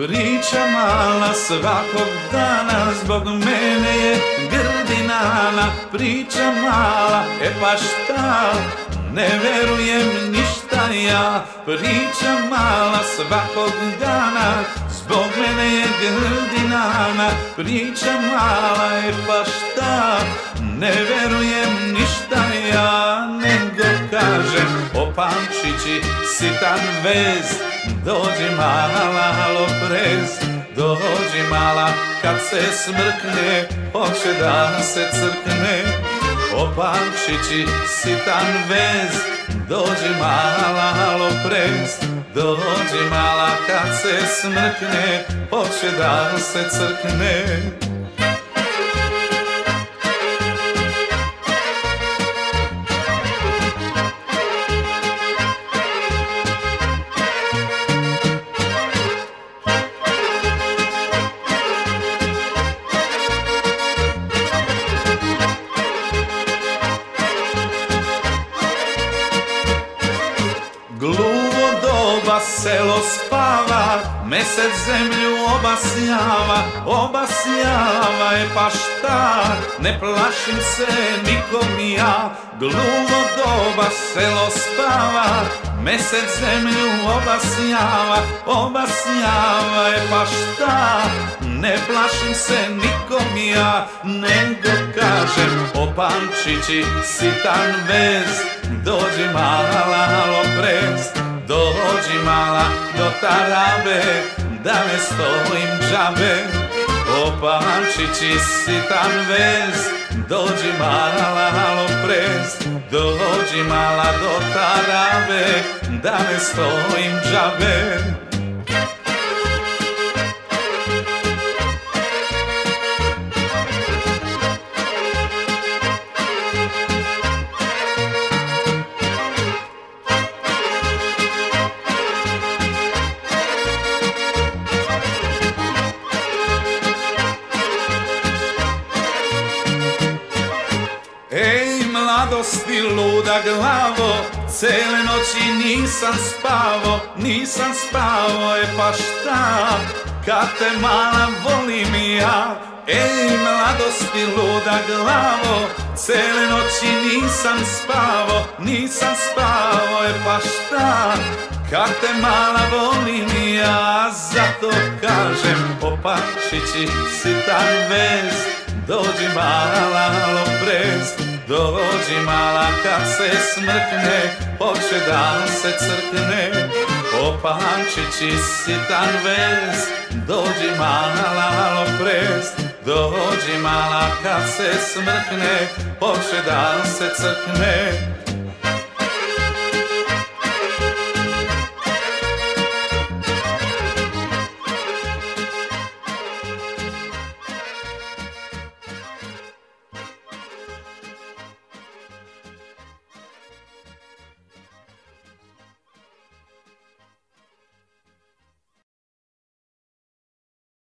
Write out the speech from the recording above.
Priča mala svakog dana, zbog mene je grdinana. Priča mala, pa šta, ne verujem ništa ja. Priča mala svakog dana, zbog mene je grdinana. Priča mala, pa šta, ne verujem ništa ja. Nego kažem, opančići, sitan vez, dođi mala, loprez, dođi mala, kad se smrkne, hoće da se crkne. Opančići, sitan vez, dođi mala, loprez, dođi mala, kad se smrkne, hoće da se crkne. Gluvo doba, selo spava, mesec zemlju obasjava, pa šta, ne plašim se nikom ja. Gluvo doba, selo spava, mesec zemlju obasjava, pa šta, ne plašim se nikom ja. Nego kažem, opančići, sitan vez, dođi mala, loprez, dođi mala do tarabe, da ne stojim džabe. Opančići, sitan vez, dođi mala, loprez, dođi mala do tarabe, da ne stojim džabe. Ej, mladosti luda glavo, cele noći nisam spavo, pa šta, kad te mala volim ja. Ej, mladosti luda glavo, cele noći nisam spavo, pa šta, kad te mala volim ja. Zato kažem, opančići, sitan vez, dođi mala, loprez, dođi mala, kad se smrkne, hoće da se crkne. Opančići, sitan vez, dođi mala, loprez, dođi mala, kad se smrkne, hoće da se crkne.